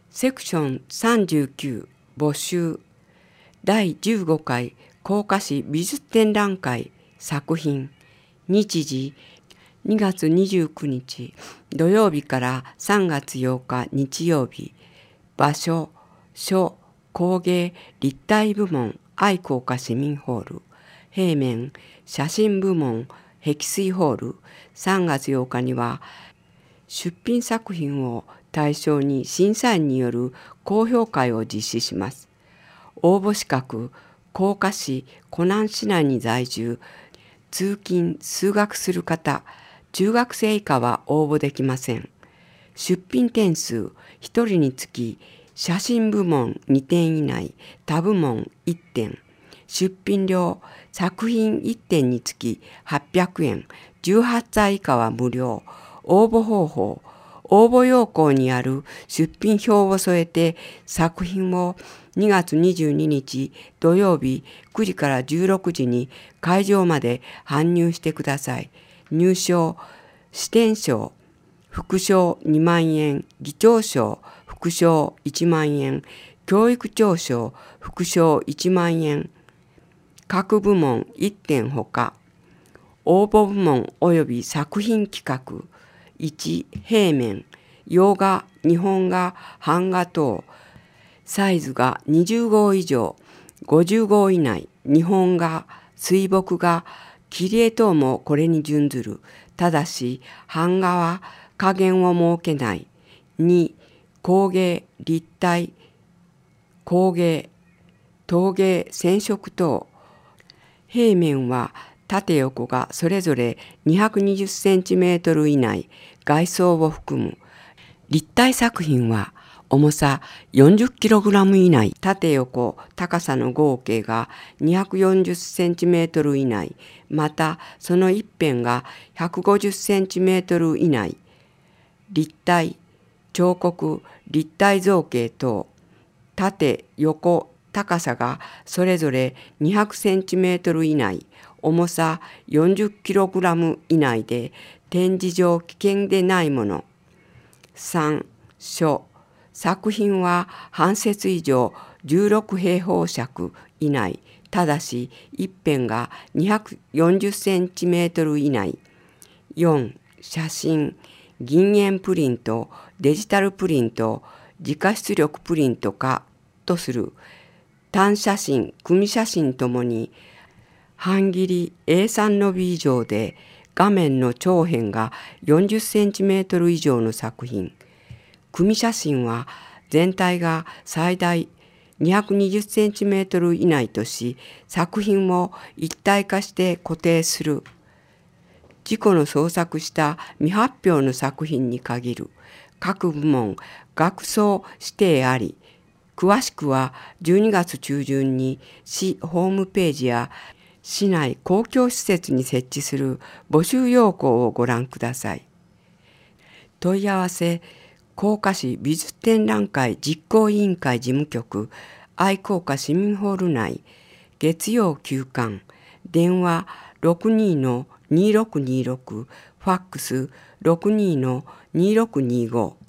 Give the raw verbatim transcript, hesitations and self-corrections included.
セクションさんじゅうきゅう募集だいじゅうごかい甲賀市美術展覧会作品日時にがつにじゅうくにち土曜日からさんがつようか日曜日場所書工芸立体部門愛甲賀市民ホール平面写真部門壁水ホールさんがつようかには出品作品を対象に審査員による高評会を実施します。応募資格、甲賀市湖南市内に在住、通勤・通学する方、中学生以下は応募できません。出品点数ひとりにつき、写真部門にてん以内、他部門いってん、出品料、作品いってんにつきはっぴゃくえん、じゅうはっさい以下は無料、応募方法、応募要項にある出品表を添えて作品をにがつにじゅうににち土曜日くじからじゅうろくじに会場まで搬入してください。入賞、支店賞、副賞にまんえん、議長賞、副賞いちまんえん、教育長賞、副賞いちまんえん、各部門いってんほか、応募部門及び作品企画、いち平面、洋画、日本画、版画等、サイズがにじゅうごう以上、ごじゅうごう以内、日本画、水墨画、切り絵等もこれに準ずる。ただし、版画は加減を設けない。に工芸、立体、工芸、陶芸、染色等。平面は縦横がそれぞれにひゃくにじゅっセンチメートル以内、外装を含む。立体作品は重さよんじゅっキログラム以内、縦横高さの合計がにひゃくよんじゅっセンチメートル以内、またその一辺がひゃくごじゅっセンチメートル以内。立体、彫刻、立体造形等、縦横高さがそれぞれにひゃくセンチメートル以内、重さよんじゅっキログラム以内で展示上危険でないもの。さん書、作品は半節以上じゅうろくへいほうしゃく以内、ただし一辺がにひゃくよんじゅっセンチメートル以内。よん写真、銀塩プリント、デジタルプリント、自家出力プリント化とする。単写真、組写真ともに半切り エーさん のび以上で画面の長辺がよんじゅっセンチメートル以上の作品。組写真は全体が最大にひゃくにじゅっセンチメートル以内とし、作品を一体化して固定する。自己の創作した未発表の作品に限る。各部門、学装指定あり。詳しくはじゅうにがつちゅうじゅんに市ホームページや市内公共施設に設置する募集要項をご覧ください。問い合わせ、甲賀市美術展覧会実行委員会事務局、愛甲賀市民ホール内、月曜休館、電話 ろくにーのにーろくにーろく、ファックス ろくにーのにーろくにーご。